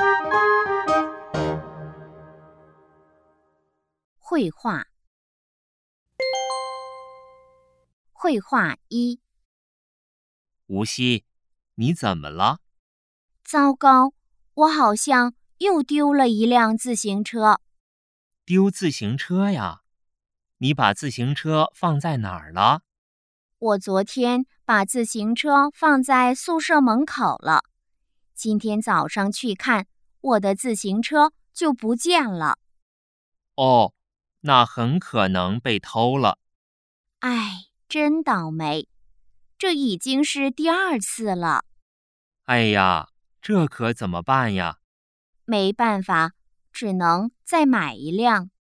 绘画。绘画一。 吴曦，你怎么了？ 糟糕，我好像又丢了一辆自行车。 丢自行车呀？你把自行车放在哪儿了？ 我昨天把自行车放在宿舍门口了，今天早上去看，我的自行车就不见了。 哦，那很可能被偷了。 唉，真倒霉，这已经是第2次了。 哎呀，这可怎么办呀？ 没办法，只能再买一辆。